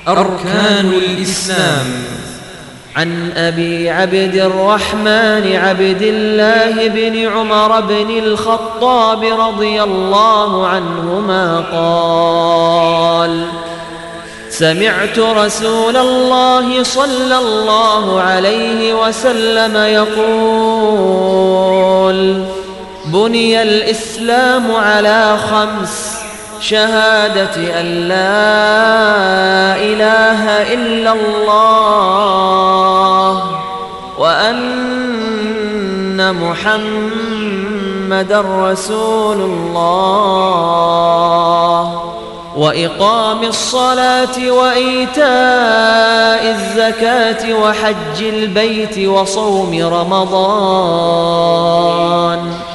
أركان الإسلام. عن أبي عبد الرحمن عبد الله بن عمر بن الخطاب رضي الله عنهما قال: سمعت رسول الله صلى الله عليه وسلم يقول: بني الإسلام على 5: شهادة أن لا إله إلا الله وأن محمدًا رسول الله، وإقام الصلاة وإيتاء الزكاة وحج البيت وصوم رمضان.